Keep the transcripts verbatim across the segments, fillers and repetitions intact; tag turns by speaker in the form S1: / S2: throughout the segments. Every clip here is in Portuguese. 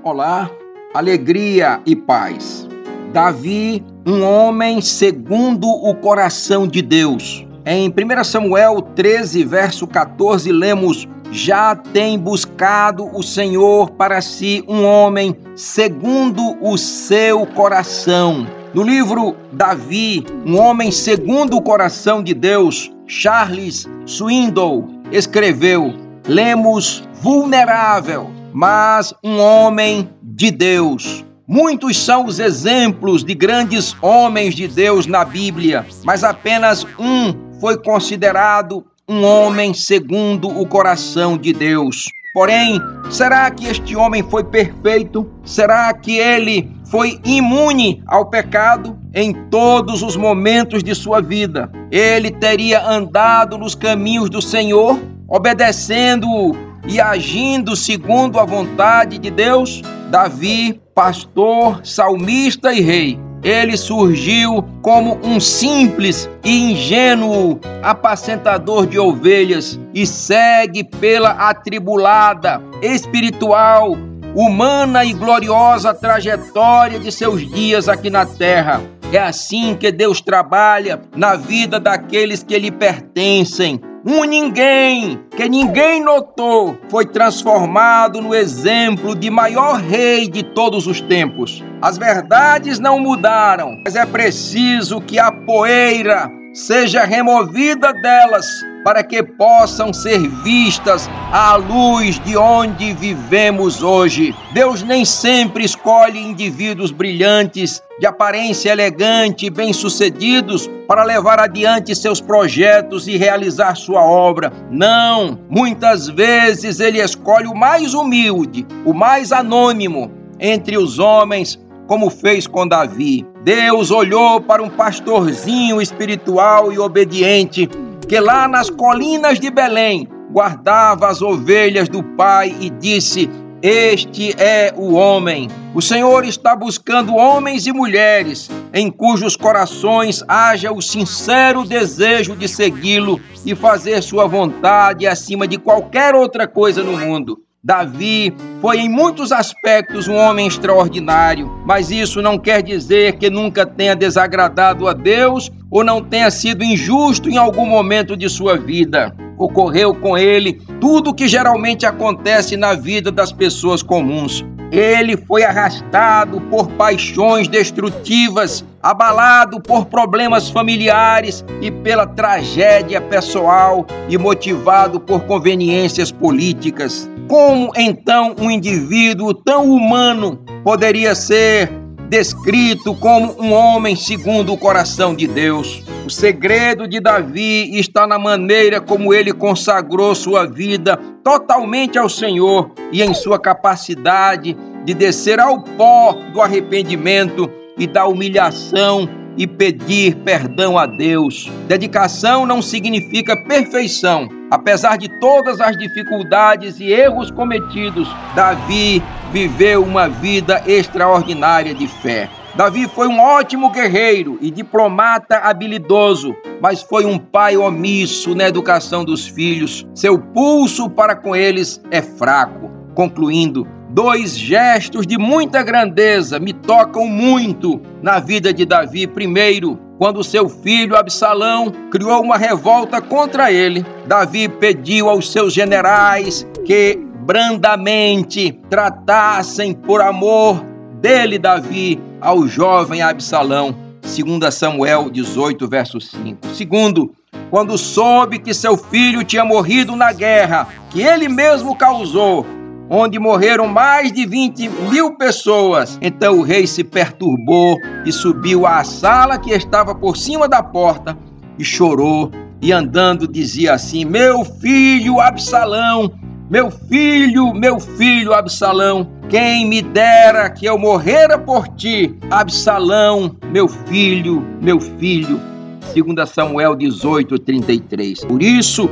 S1: Olá, alegria e paz. Davi, um homem segundo o coração de Deus. Em primeiro Samuel treze, verso quatorze, lemos: já tem buscado o Senhor para si um homem segundo o seu coração. No livro Davi, um homem segundo o coração de Deus, Charles Swindoll escreveu: lemos vulnerável, mas um homem de Deus. Muitos são os exemplos de grandes homens de Deus na Bíblia, mas apenas um foi considerado um homem segundo o coração de Deus. Porém, será que este homem foi perfeito? Será que ele foi imune ao pecado? Em todos os momentos de sua vida, ele teria andado nos caminhos do Senhor, obedecendo-o e agindo segundo a vontade de Deus? Davi, pastor, salmista e rei, ele surgiu como um simples e ingênuo apacentador de ovelhas e segue pela atribulada, espiritual, humana e gloriosa trajetória de seus dias aqui na terra. É assim que Deus trabalha na vida daqueles que lhe pertencem. Um ninguém, que ninguém notou, foi transformado no exemplo de maior rei de todos os tempos. As verdades não mudaram, mas é preciso que a poeira seja removida delas para que possam ser vistas à luz de onde vivemos hoje. Deus nem sempre escolhe indivíduos brilhantes, de aparência elegante e bem-sucedidos para levar adiante seus projetos e realizar sua obra. Não! Muitas vezes Ele escolhe o mais humilde, o mais anônimo entre os homens, como fez com Davi. Deus olhou para um pastorzinho espiritual e obediente que lá nas colinas de Belém guardava as ovelhas do Pai e disse: este é o homem. O Senhor está buscando homens e mulheres em cujos corações haja o sincero desejo de segui-lo e fazer sua vontade acima de qualquer outra coisa no mundo. Davi foi em muitos aspectos um homem extraordinário, mas isso não quer dizer que nunca tenha desagradado a Deus ou não tenha sido injusto em algum momento de sua vida. Ocorreu com ele tudo o que geralmente acontece na vida das pessoas comuns. Ele foi arrastado por paixões destrutivas, abalado por problemas familiares e pela tragédia pessoal e motivado por conveniências políticas. Como então um indivíduo tão humano poderia ser descrito como um homem segundo o coração de Deus? O segredo de Davi está na maneira como ele consagrou sua vida totalmente ao Senhor e em sua capacidade de descer ao pó do arrependimento e da humilhação e pedir perdão a Deus. Dedicação não significa perfeição. Apesar de todas as dificuldades e erros cometidos, Davi viveu uma vida extraordinária de fé. Davi foi um ótimo guerreiro e diplomata habilidoso, mas foi um pai omisso na educação dos filhos. Seu pulso para com eles é fraco. Concluindo, dois gestos de muita grandeza me tocam muito na vida de Davi. Primeiro, quando seu filho Absalão criou uma revolta contra ele, Davi pediu aos seus generais que brandamente tratassem por amor dele, Davi, ao jovem Absalão. segundo Samuel dezoito, verso cinco. Segundo, quando soube que seu filho tinha morrido na guerra que ele mesmo causou, onde morreram mais de vinte mil pessoas, então o rei se perturbou e subiu à sala que estava por cima da porta e chorou, e andando dizia assim: meu filho Absalão, meu filho, meu filho Absalão, quem me dera que eu morrera por ti, Absalão, meu filho, meu filho. segundo Samuel dezoito, trinta e três. Por isso,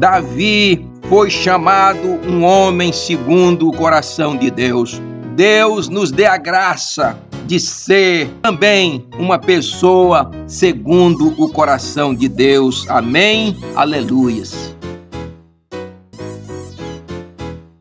S1: Davi foi chamado um homem segundo o coração de Deus. Deus nos dê a graça de ser também uma pessoa segundo o coração de Deus. Amém? Aleluias.